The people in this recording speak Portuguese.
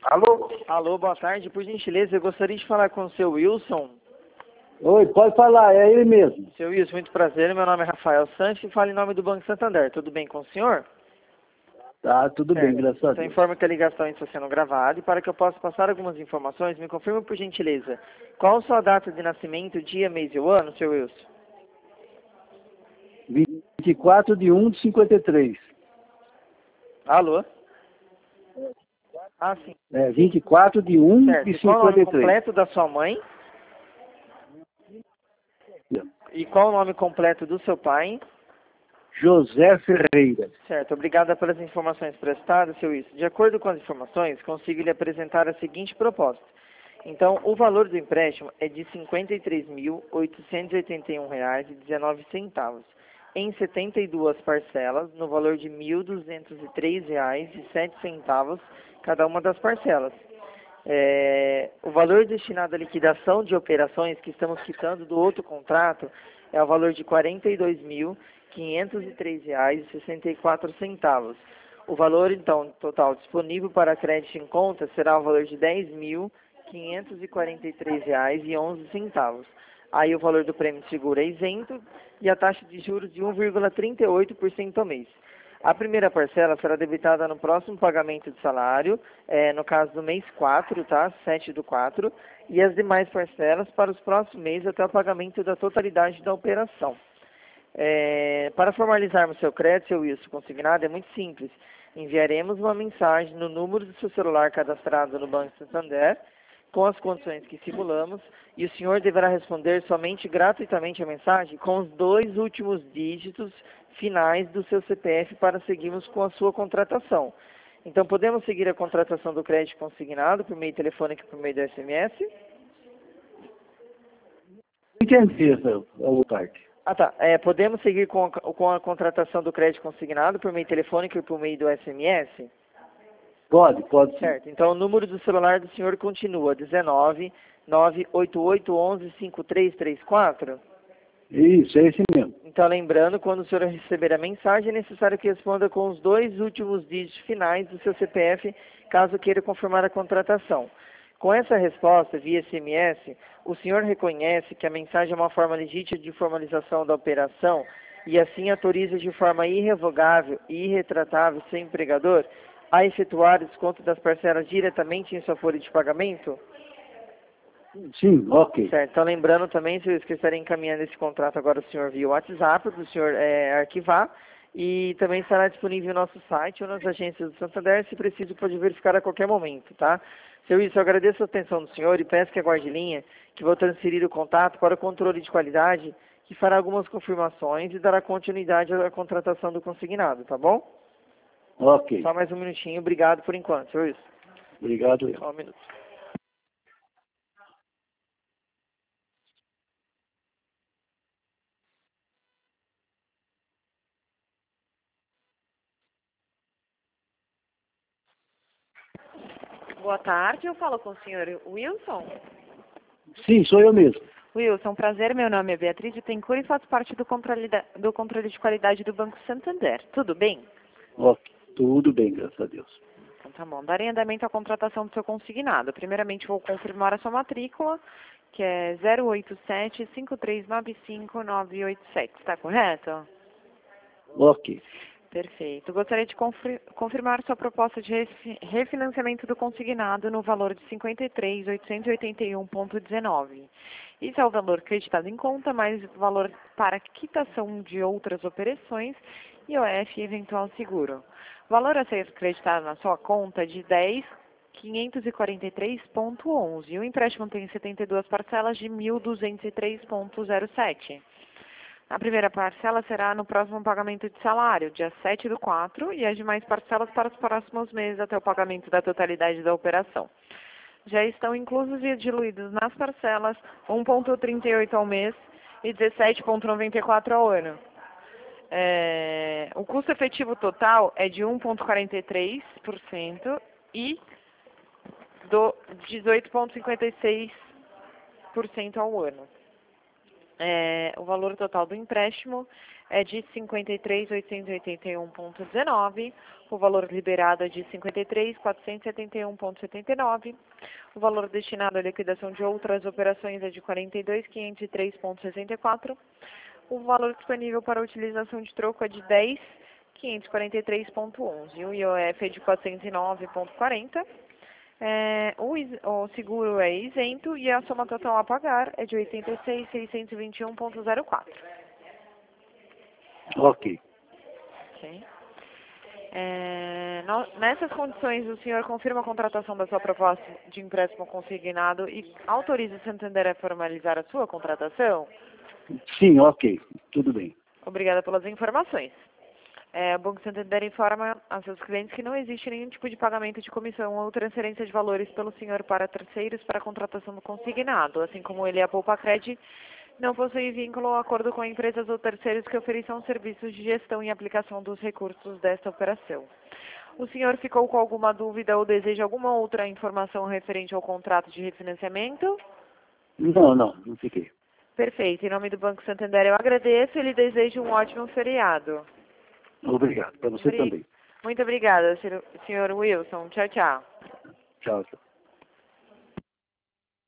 Alô? Alô, boa tarde. Por gentileza, eu gostaria de falar com o seu Wilson. Oi, pode falar, é ele mesmo. Seu Wilson, muito prazer. Meu nome é Rafael Santos e falo em nome do Banco Santander. Tudo bem com o senhor? Tá, tudo bem, Certo. graças a Então Deus. informo que a ligação está sendo gravada e para que eu possa passar algumas informações, me confirme por gentileza. Qual a sua data de nascimento, dia, mês e o ano, seu Wilson? 24/1/53. Alô? Ah, sim. É, 24/1 Certo. de E qual o nome 53. completo da sua mãe? E qual o nome completo do seu pai? José Ferreira. Certo, obrigada pelas informações prestadas, seu Wilson. De acordo com as informações, consigo lhe apresentar a seguinte proposta. Então, o valor do empréstimo é de R$ 53.881,19, em 72 parcelas, no valor de R$ 1.203,07, cada uma das parcelas. O valor destinado à liquidação de operações que estamos quitando do outro contrato é o valor de R$ 42.503,64. O valor, então, total disponível para crédito em conta será o valor de R$ 10.543,11. Aí o valor do prêmio de seguro é isento e a taxa de juros de 1,38% ao mês. A primeira parcela será debitada no próximo pagamento de salário, no caso do mês 4, tá? 7/4, e as demais parcelas para os próximos meses até o pagamento da totalidade da operação. Para formalizarmos seu crédito, seu Wilson, consignado, é muito simples. Enviaremos uma mensagem no número do seu celular cadastrado no Banco Santander, com as condições que simulamos, e o senhor deverá responder somente gratuitamente a mensagem com os 2 últimos dígitos finais do seu CPF para seguirmos com a sua contratação. Então, podemos seguir a contratação do crédito consignado por meio telefônico e por meio do SMS? Entendi essa parte. Ah, tá. Podemos seguir com a contratação do crédito consignado por meio telefônico e por meio do SMS? Pode sim. Certo. Então, o número do celular do senhor continua 19 98811 5334? Isso, é esse mesmo. Então, lembrando, quando o senhor receber a mensagem, é necessário que responda com os 2 últimos dígitos finais do seu CPF, caso queira confirmar a contratação. Com essa resposta, via SMS, o senhor reconhece que a mensagem é uma forma legítima de formalização da operação e assim autoriza de forma irrevogável e irretratável seu empregador a efetuar o desconto das parcelas diretamente em sua folha de pagamento? Sim, ok. Certo. Então, lembrando também, se eu estarei encaminhando esse contrato agora o senhor via WhatsApp, para o senhor arquivar, e também estará disponível no nosso site ou nas agências do Santander, se preciso, pode verificar a qualquer momento, tá? Seu Wilson, eu agradeço a atenção do senhor e peço que aguarde linha, que vou transferir o contato para o controle de qualidade, que fará algumas confirmações e dará continuidade à contratação do consignado, tá bom? Ok. Só mais um minutinho, obrigado por enquanto, seu Wilson. Obrigado. Só um minuto. Boa tarde, eu falo com o senhor Wilson. Sim, sou eu mesmo. Wilson, prazer, meu nome é Beatriz Bittencourt e faço parte do controle de qualidade do Banco Santander. Tudo bem? Ok, tudo bem, graças a Deus. Então tá bom. Darei andamento à contratação do seu consignado. Primeiramente vou confirmar a sua matrícula, que é 087-5395-987. Está correto? Ok. Perfeito. Gostaria de confirmar sua proposta de refinanciamento do consignado no valor de R$ 53.881,19. Isso é o valor creditado em conta, mais valor para quitação de outras operações, IOF e eventual seguro. O valor a ser creditado na sua conta é de R$ 10.543,11 e o empréstimo tem 72 parcelas de R$ 1.203,07. A primeira parcela será no próximo pagamento de salário, dia 7/4, e as demais parcelas para os próximos meses até o pagamento da totalidade da operação. Já estão inclusos e diluídos nas parcelas 1,38 ao mês e 17,94 ao ano. O custo efetivo total é de 1,43% e do 18,56% ao ano. O valor total do empréstimo é de 53.881,19. O valor liberado é de 53.471,79. O valor destinado à liquidação de outras operações é de 42.503,64. O valor disponível para utilização de troco é de 10.543,11. O IOF é de 409,40. O seguro é isento e a soma total a pagar é de 86.621,04. Ok. Ok. Nessas condições, o senhor confirma a contratação da sua proposta de empréstimo consignado e autoriza o Santander a formalizar a sua contratação? Sim, ok. Tudo bem. Obrigada pelas informações. O Banco Santander informa a seus clientes que não existe nenhum tipo de pagamento de comissão ou transferência de valores pelo senhor para terceiros para a contratação do consignado, assim como ele e a Poupa-Cred não possui vínculo ou acordo com empresas ou terceiros que ofereçam serviços de gestão e aplicação dos recursos desta operação. O senhor ficou com alguma dúvida ou deseja alguma outra informação referente ao contrato de refinanciamento? Não fiquei. Perfeito. Em nome do Banco Santander, eu agradeço e lhe desejo um ótimo feriado. Obrigado. Para você também. Muito obrigada, senhor Wilson. Tchau, tchau. Tchau, tchau.